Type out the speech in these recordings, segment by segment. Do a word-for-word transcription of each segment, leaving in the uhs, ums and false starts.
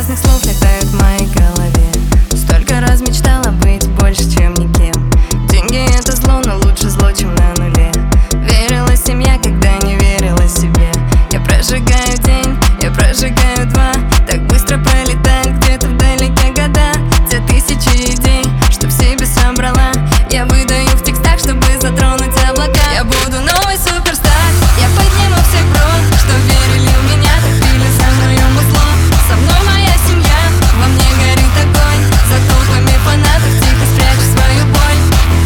разных слов летают в моей голове. Столько раз мечтала быть больше, чем никем. Деньги — это зло, но лучше зло, чем на нуле. Верила семья, когда не верила себе. Я прожигаю день, я прожигаю два. Так быстро пролетает где-то вдалеке года. Те тысячи идей, чтоб себе собрала, я выдаю в текстах, чтобы затронуть облака. Я буду новый суперстар. Я подниму всех бро, что верили в меня, топили за мое музло. Со мной моя семья, во мне горит огонь. За толпами фанатов тихо спрячу свою боль.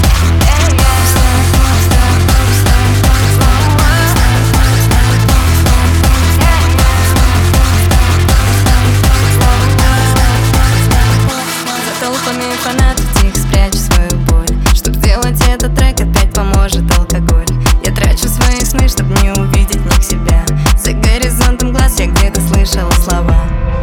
За толпами фанатов тихо спрячу свою боль. Чтоб сделать этот трек, опять поможет алкоголь. Я трачу свои сны, чтоб не увидеть в них себя. За горизонтом глаз я где-то слышала слова.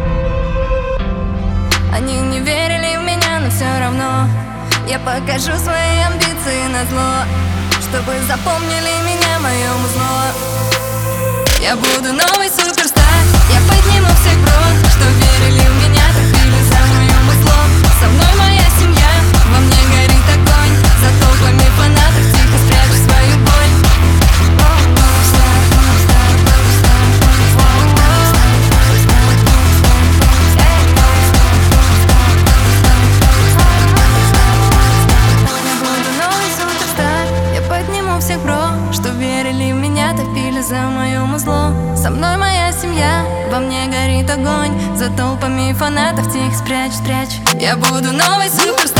Они не верили в меня, но все равно я покажу свои амбиции назло, чтобы запомнили меня, мое музло. Я буду новый суперстар. Я подниму всех бро, что верили в меня, топили за мое музло. Со мной моя семья, во мне горит огонь. За толпами фанатов тихо спрячу свою боль. Я буду новый суперстар. Я подниму всех бро, что верили в меня, топили за мое музло. Со мной моя семья, во мне горит огонь. За толпами фанатов тихо спрячь, спрячь. Я буду новый суперстар.